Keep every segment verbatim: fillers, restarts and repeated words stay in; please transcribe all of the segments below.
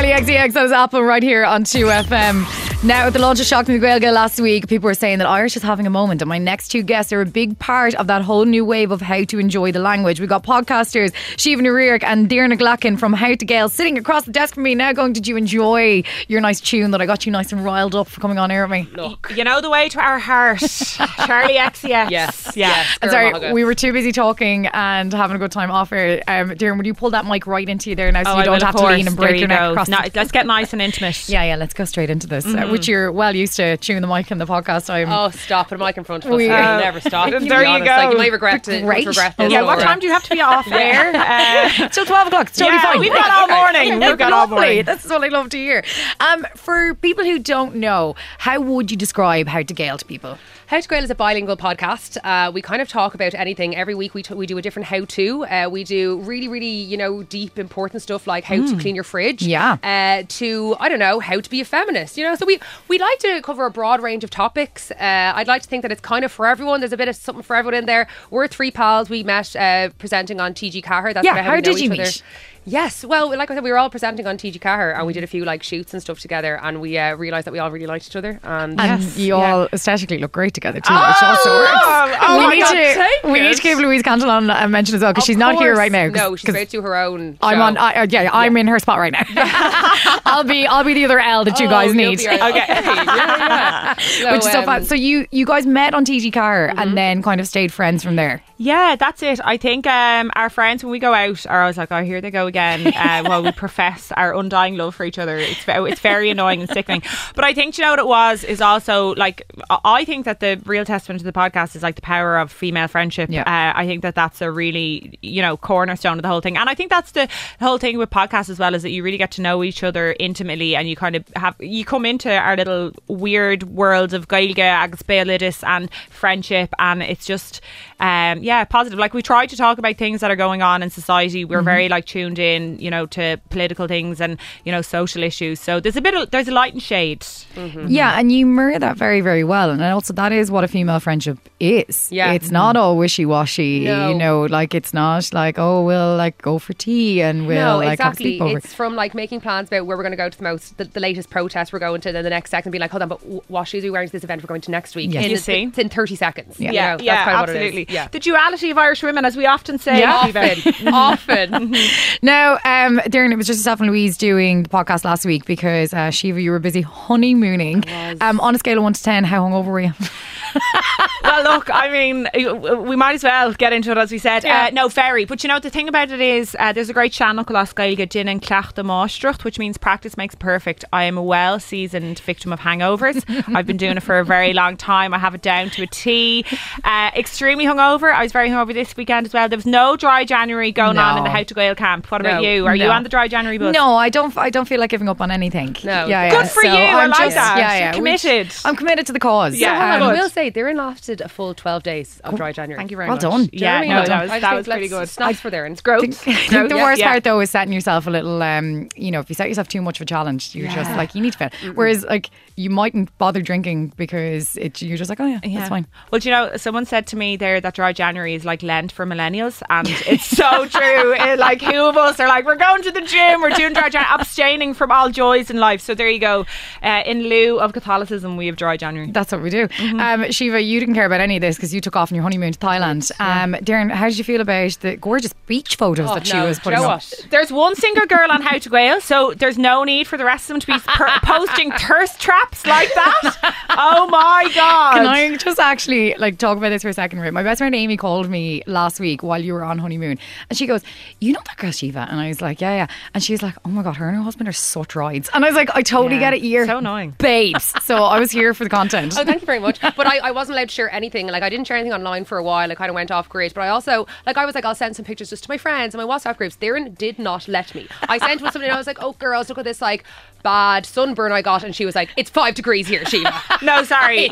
Charlie X C X, that was Apple right here on two F M. Now, at the launch of Shock Me Gaeilge last week, people were saying that Irish is having a moment, and my next two guests are a big part of that whole new wave of how to enjoy the language. We've got podcasters Siobhan O'Riork and Deirdre Glackin from How to Gael sitting across the desk from me now going, did you enjoy your nice tune that I got you nice and riled up for coming on here with me? Look, you know the way to our heart. Charlie X C X. Yes, yeah. yes. I'm sorry, we were too busy talking and having a good time off air. Um, Deirdre, would you pull that mic right into you there now so Oh, you I don't will, have of to course. lean and There break you your neck go. across No, the- let's get nice and intimate. Yeah, yeah, let's go straight into this, Mm-hmm. uh, which you're well used to chewing the mic in the podcast. I'm Oh, stop. Put a mic in front of us. We- We'll Uh, never stop. there to be you honest. go. Like, you might regret it. Great. Regret this, Yeah, don't what worry. time do you have to be off air? Uh, till twelve o'clock. It's totally yeah, fine. we've got all morning. We've got all Lovely. morning. This is what I love to hear. Um, for people who don't know, how would you describe How to Gael to people? How to Gael is a bilingual podcast. Uh, we kind of talk about anything. Every week we, t- we do a different how-to. Uh, we do really, really, you know, deep, important stuff like how to clean your fridge. Yeah. Uh, to, I don't know, how to be a feminist. You know, so we, we like to cover a broad range of topics. Uh, I'd like to think that it's kind of for everyone. There's a bit of something for everyone in there. We're three pals. We met uh, presenting on T G Cahir. That's Yeah, about how, how we know did you each meet? other. Yes, well, like I said, we were all presenting on T G Cahir and we did a few like shoots and stuff together, and we uh, realised that we all really liked each other. And, And Yes, you yeah. all aesthetically look great together too, which also works. oh we my need God, to take we need it. to give Louise Cantillon a mention as well because Of she's not here course. right now. 'cause- No, she's 'cause about to do her own. I'm show. on. I, uh, yeah, I'm in her spot right now. I'll be. I'll be the other L that you Oh, guys you'll need. be right. Okay. yeah, yeah. So, Which is so um, fun. So you you guys met on T G Cahir Mm-hmm. and then kind of stayed friends from there. Yeah, that's it. I think um, our friends, when we go out, are always like, oh, here they go again. Uh, while we profess our undying love for each other. It's, ve- it's very annoying and sickening. But I think, you know what it was, is also like, I- I think that the real testament to the podcast is like the power of female friendship. Yeah. Uh, I think that that's a really, you know, cornerstone of the whole thing. And I think that's the whole thing with podcasts as well, is that you really get to know each other intimately, and you kind of have, you come into our little weird world of Gaeilge, agus Bealidis and friendship, and it's just, um, yeah, positive. Like, we try to talk about things that are going on in society. We're Mm-hmm. very like tuned in, you know, to political things and, you know, social issues. So there's a bit of, there's a light and shade. Mm-hmm. Yeah, and you mirror that very, very well. And also, that is what a female friendship is. Yeah. It's not all wishy-washy, No. you know, like it's not like, oh, we'll like go for tea and we'll no, like exactly. have a sleepover. It's from like making plans about where we're going to go to the most, the, the latest protest we're going to, then the next second be like, hold on, but w- what shoes are we wearing to this event we're going to next week? Yes. In, You the- see? It's in thirty seconds. Yeah. You know, that's yeah, kind of what absolutely. it is. Yeah. The duality of Irish women, as we often say. Yeah. Aoife. Often. Often. Now, um, Darren, it was just yourself and Louise doing the podcast last week because uh, Shiva, you were busy honeymooning. Um, on a scale of one to ten, how hungover were you? Well, look, I mean, we might as well get into it, as we said. Yeah. Uh, no, very. But you know, the thing about it is, uh, there's a great seanadh as Gaeilge din and clach de mástrucht, which means practice makes perfect. I am a well-seasoned victim of hangovers. I've been doing it for a very long time. I have it down to a T. Uh, extremely hungover. I was very hungover this weekend as well. There was no dry January going on in the No. How to Gael camp. What about No. you? Are you No. on the dry January bus? No, I don't. I don't feel like giving up on anything. No. yeah, Good yeah. for So you. I I'm like just- that. Yeah, You're yeah. committed. Which- I'm committed to the cause. Yeah. Hold on, Um, I will say they're in lasted a full twelve days of dry January. Thank you very Well much. done. Yeah, Do you know no, what I mean? that was, I just that think was pretty good. let's- Snaps for there, and it's I gross. think, I think Gross, the yeah. worst Yeah. part though is setting yourself a little um you know, if you set yourself too much of a challenge, you're just like, you need to fit. Whereas like you mightn't bother drinking because it you're just like, oh yeah, that's fine. Well, do you know, someone said to me there that dry January is like Lent for millennials, and it's so true. It, like, who of us are like, we're going to the gym, we're doing dry January, abstaining from all joys in life. So there you go. Uh, in lieu of Catholicism, we have dry January. That's what we do. Um, Shiva, you didn't care about any of this because you took off on your honeymoon to Thailand. Um, Darren, how did you feel about the gorgeous beach photos Oh, that she no, was do you putting know up? what? There's one single girl on How to Gael, so there's no need for the rest of them to be per- posting thirst traps like that. Oh my God. Can I just actually like talk about this for a second? Right? My best friend Amy called me last week while you were on honeymoon, and she goes, "You know that girl Shiva?" And I was like, "Yeah, yeah." And she's like, "Oh my God, her and her husband are such rides." And I was like, "I totally Yeah. get it. You're So annoying. babes." So I was here for the content. Oh, thank you very much. But I, I wasn't allowed to share anything. Like, I didn't share anything online for a while. I kind of went off grid. But I also, like, I was like, I'll send some pictures just to my friends and my WhatsApp groups. Darren did not let me. I sent with something and I was like, oh, girls, look at this, like, bad sunburn I got. And she was like, it's five degrees here, Shiva. No, sorry. It's- Like,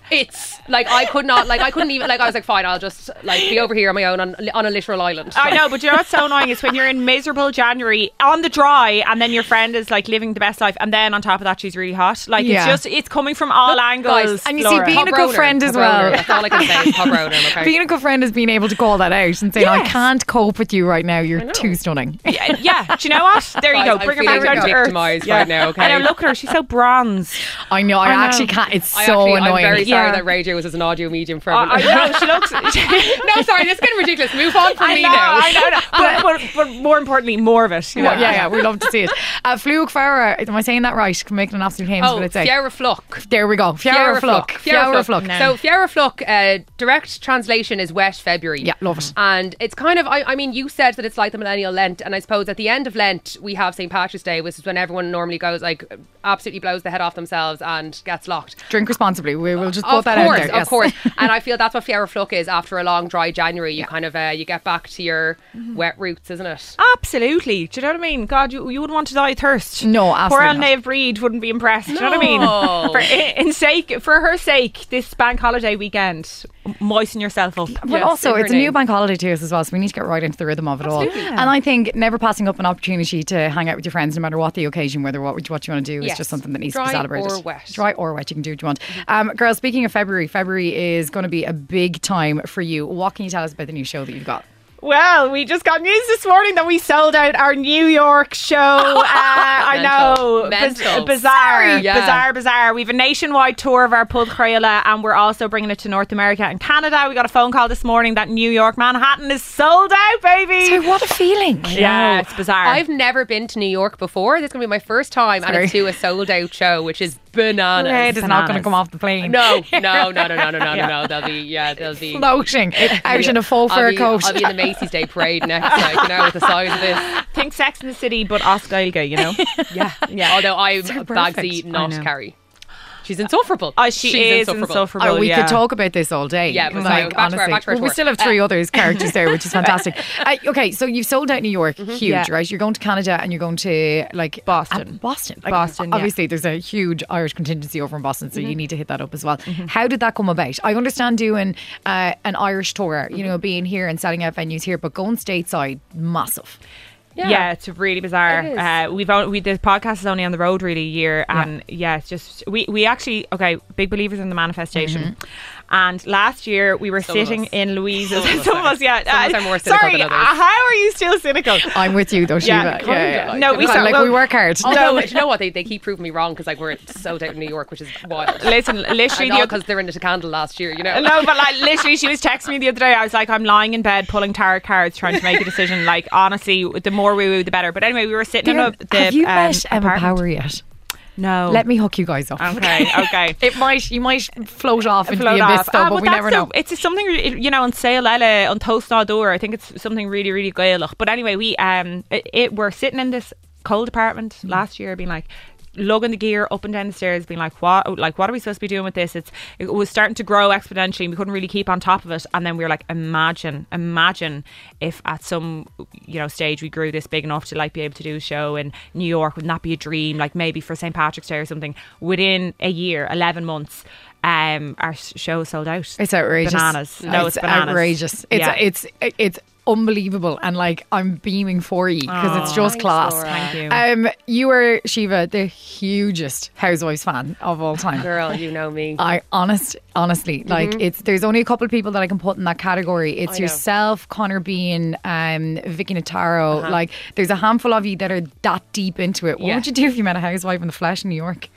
It's like I could not, like I couldn't even, like I was like, fine, I'll just like be over here on my own on, on a literal island. I know, but you know what's so annoying is when you're in miserable January on the dry, and then your friend is like living the best life, and then on top of that she's really hot. Like Yeah. it's just it's coming from all Look, angles. guys, and you see, Laura. being a Pop good Roner, friend as Pop well. Roner. That's all I can say is Pop Roner, okay? Being a good friend is being able to call that out and saying, I Yes. can't cope with you right now. You're too stunning. yeah, yeah, do you know what? There you Guys, go. I'm Bring her feeling back down to earth. victimised right now, okay? I know, look at her. She's so bronze. I know. I, I know. actually can't. It's I so actually, annoying. I'm very sorry Yeah. that radio was as an audio medium for I, everyone. I know, she looks... No, sorry, this is getting ridiculous. Move on from I me know, now. I know, no. but, but, but more importantly, more of it. You know? Well, yeah, yeah, we love to see it. Uh, Fluke Farah, am I saying that right? Making an absolute Hames, Oh, what it say? Fiera Fluck. There we go. Fiara Fluck. Fiara Fluck. No. So Fiera Fluck, uh, direct translation is wet February. Yeah, love it. And it's kind of, I, I mean, you said that it's like the millennial Lent, and I suppose at the end of Lent we have Saint Patrick's Day, which is when everyone normally goes like absolutely blows the head off themselves and gets locked. Drink responsibly. We will just put Of that course, out there. of yes. course. And I feel that's what Fiera Fluck is after a long dry January. You kind of uh, you get back to your wet roots, isn't it? Absolutely. Do you know what I mean? God, you, you wouldn't want to die of thirst. No, Poor absolutely old not. Niamh Reid wouldn't be impressed. Do you know what I mean? No. For, in sake, for her sake, this bank holiday weekend, moisten yourself up. But Yes, also, in her it's a new name. bank holiday to us as well, so we need to get right into the rhythm of it all. Absolutely. And I think never passing up an opportunity to hang out with your friends, no matter what the occasion, whether what, what you want to do, is Yes. just something that needs Dry to be celebrated. or wet. Dry or wet, you can do what you want. Um, girls, speaking of February, February is going to be a big time for you. What can you tell us about the new show that you've got? Well, we just got news this morning that we sold out our New York show. Uh, I know. Mental. Biz- bizarre. Sorry. Yeah. Bizarre, bizarre. We have a nationwide tour of our Pub Crayola, and we're also bringing it to North America and Canada. We got a phone call this morning that New York, Manhattan is sold out, baby. So what a feeling. Yeah, it's bizarre. I've never been to New York before. This is going to be my first time, and Sorry. it's to a sold out show, which is bananas. It is not Bananas. going to come off the plane. No, no, no, no, no, no, no, Yeah. no, no. They'll be, yeah, they'll be. Floating out in a faux I'll fur be, coat. I'll be in the Macy's Day Parade next, like, you know, with the size of this. Think Sex in the City, but Oscar, you know? Yeah, yeah. Although I'm So Bagsy, perfect. not I know. Carrie. She's insufferable. Oh, she She's is insufferable. insufferable. Oh, we yeah. could talk about this all day. Yeah, but like, sorry, back to our- honestly. back to our Well, we tour. still have three Uh, others characters there, which is fantastic. uh, okay, so you've sold out New York, huge, Yeah. right? You're going to Canada and you're going to like Boston. uh, Boston, like, Boston, yeah. Obviously, there's a huge Irish contingency over in Boston, so you need to hit that up as well. How did that come about? I understand doing uh, an Irish tour, you know, being here and selling out venues here, but going stateside, massive. Yeah. it's really bizarre. It is. Uh, we've only, we the podcast is only on the road really a year, and yeah, it's just we we actually okay big believers in the manifestation. And last year we were Some of sitting us. in Louisa's. Some of us Some of are. us, yeah. Some of us Uh, are more cynical sorry, than others. uh, how are you still cynical? I'm with you though, Shiva. Yeah, Yeah, kinda yeah, like- No, we Kind of saw- like well- we work hard. Although, No. do you know what? They, they keep proving me wrong because like we're sold out in New York, which is wild. Listen, literally, I the know other- because they're in the candle last year, you know. No, but like literally, she was texting me the other day. I was like, I'm lying in bed pulling tarot cards, trying to make a decision. Like, honestly, the more woo woo, the better. But anyway, we were sitting in a, the Have you um, met Emma apartment. Power yet? No. Let me hook you guys up. Okay, okay. It might, you might float off into Float the abyss off. though, Ah, but well, we that's never the- know. It's something, you know, on sale Ella on Toast Door. I think it's something really, really gaelic. But anyway, we um, it, it we're sitting in this cold apartment last year, being like, lugging the gear up and down the stairs, being like, what, like, what are we supposed to be doing with this? It's it was starting to grow exponentially. And we couldn't really keep on top of it, and then we were like, imagine, imagine if at some you know stage we grew this big enough to like be able to do a show in New York. Wouldn't that be a dream? Like maybe for Saint Patrick's Day or something. Within a year, eleven months. Um, our show sold out. It's outrageous. Bananas. No, it's, bananas. outrageous. It's Yeah. it's it's unbelievable, and like I'm beaming for you because it's just Thanks, class. Laura. Thank you. Um, you were Shiva, the hugest Housewives fan of all time. Girl, you know me. I honest, honestly, like it's. There's only a couple of people that I can put in that category. It's I know. yourself, Connor Bean, um, Vicky Notaro. Like, there's a handful of you that are that deep into it. What Yeah. would you do if you met a housewife in the flesh in New York?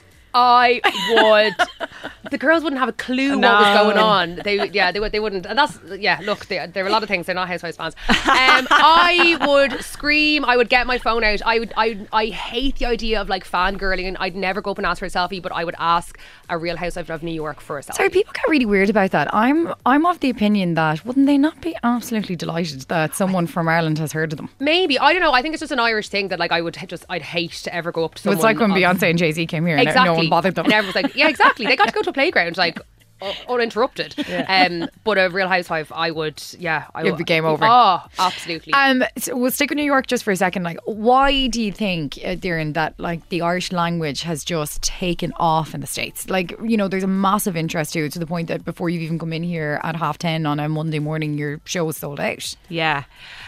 I would. The girls wouldn't have a clue what No. was going on. They, yeah, they would. They wouldn't. And that's, yeah. Look, they, there are a lot of things. They're not Housewives fans. Um, I would scream. I would get my phone out. I would. I. I hate the idea of like fangirling, and I'd never go up and ask for a selfie. But I would ask a Real Housewife of New York for a selfie. Sorry, people get really weird about that. I'm I'm of the opinion that wouldn't they not be absolutely delighted that someone from Ireland has heard of them? Maybe, I don't know. I think it's just an Irish thing that like I would just. I'd hate to ever go up to So someone. it's like when of- Beyonce and Jay-Z came here Exactly. and no one bothered them. And everyone's like, yeah, exactly. They got to go to a playground. Like, uh, uninterrupted. Yeah. Um, but a Real Housewife, I would, yeah, I It'd be game over. Oh, absolutely. Um, so we'll stick with New York just for a second. Like, why do you think, uh, Darren, that like the Irish language has just taken off in the States? Like, you know, there's a massive interest to it, to the point that before you've even come in here at half ten on a Monday morning, your show is sold out. Yeah.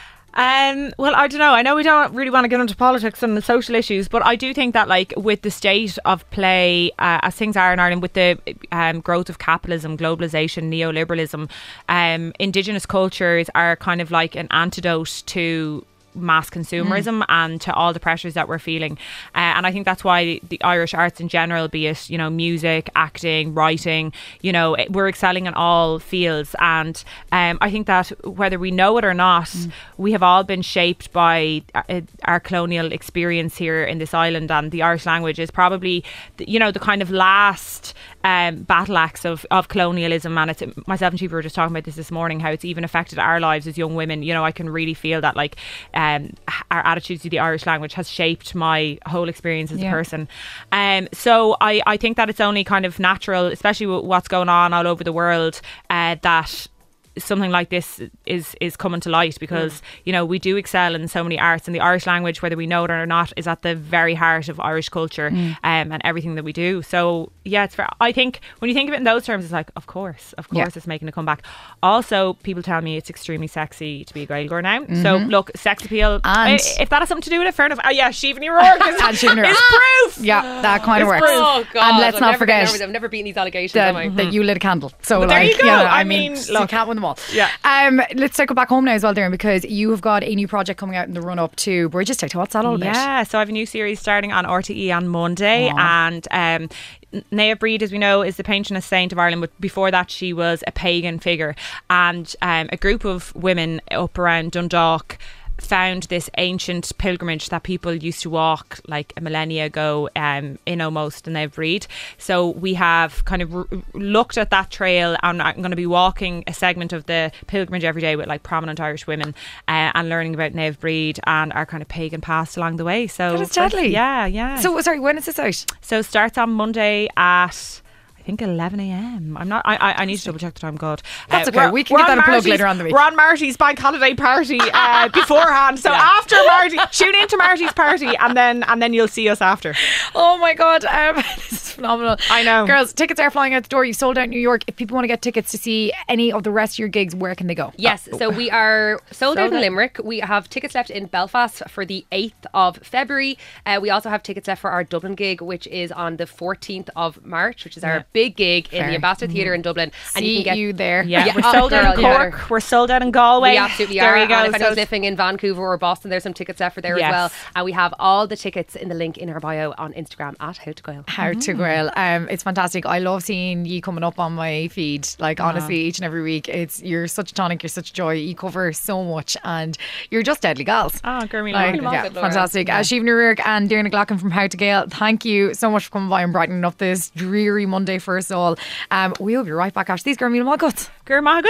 Um, well, I don't know. I know we don't really want to get into politics and the social issues, but I do think that, like, with the state of play uh, as things are in Ireland, with the um, growth of capitalism, globalisation, neoliberalism, um, Indigenous cultures are kind of like an antidote to mass consumerism mm. and to all the pressures that we're feeling, uh, and I think that's why the, the Irish arts in general, be it, you know, music, acting, writing, you know, it, we're excelling in all fields. And um, I think that whether we know it or not, mm. we have all been shaped by uh, our colonial experience here in this island, and the Irish language is probably, you know, the kind of last um, battle axe of, of colonialism. And it's, myself and Chief were just talking about this this morning, how it's even affected our lives as young women. You know, I can really feel that, like, Um, our attitude to the Irish language has shaped my whole experience as yeah. a person. Um, so I, I think that it's only kind of natural, especially with what's going on all over the world, uh, that something like this is is coming to light, because mm. you know, we do excel in so many arts, and the Irish language, whether we know it or not, is at the very heart of Irish culture mm. um, and everything that we do. So yeah, it's fair. I think when you think of it in those terms, it's like, of course of course yeah. it's making a comeback. Also, people tell me it's extremely sexy to be a Gaeilgeoir now. Mm-hmm. So look, sex appeal, and if that has something to do with it, fair enough. Oh yeah, Siobhan O'Rourke is, and Siobhan O'Rourke. is proof. Yeah, that kind of works. Proof. Oh God, and let's I've not never forget I've never beaten these allegations that, am I? that you lit a candle. So but like, there you go. You know, I, I mean, mean, you look, can't win them all. Yeah. Um, let's take it back home now as well, Darren, because you have got a new project coming out in the run up to Bridges Day. What's that all about? Yeah, so I have a new series starting on R T E on Monday. Aww. And um, Nea Breed, as we know, is the patroness saint of Ireland, but before that she was a pagan figure. And um, a group of women up around Dundalk found this ancient pilgrimage that people used to walk like a millennia ago um, in almost Nea Breed. So we have kind of r- looked at that trail, and I'm going to be walking a segment of the pilgrimage every day with like prominent Irish women uh, and learning about Nea Breed and our kind of pagan past along the way. So that is deadly. Yeah, yeah. So sorry, when is this out? So it starts on Monday at, I think, eleven a.m. I'm not. I, I I need to double check the time. God, that's uh, okay. We can get that a plug later on the week. We're on Marty's bank holiday party uh, beforehand. So yeah. after Marty, tune into Marty's party, and then and then you'll see us after. Oh my God, um, this is phenomenal. I know, girls. Tickets are flying out the door. You sold out New York. If people want to get tickets to see any of the rest of your gigs, where can they go? Yes, oh. so we are sold, sold out in out. Limerick. We have tickets left in Belfast for the eighth of February. Uh, we also have tickets left for our Dublin gig, which is on the fourteenth of March, which is yeah. our big gig Fair. in the Ambassador Theatre in Dublin. See and you can get you there. Yeah, yeah. we're oh, sold girl, out in Cork. Yeah. We're sold out in Galway. We absolutely there are. You go. And if so anyone's living in Vancouver or Boston, there's some tickets left for there yes. as well. And we have all the tickets in the link in our bio on Instagram at How to Gael. How to Gael. Um, it's fantastic. I love seeing you coming up on my feed. Like uh-huh. honestly, each and every week, it's you're such a tonic. You're such a joy. You cover so much, and you're just deadly gals. Oh, Gurmy, like, yeah, fantastic. Yeah. Uh, Siobhan O'Rourke and Darren McLaughlin from How to Gael. Thank you so much for coming by and brightening up this dreary Monday for us all. Um, we'll be right back after these. Gurmy Malgut. Gurma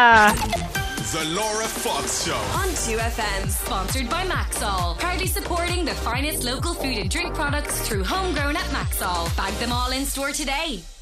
The Laura Fox Show on two F M, sponsored by Maxol, proudly supporting the finest local food and drink products through Homegrown at Maxol. Bag them all in store today.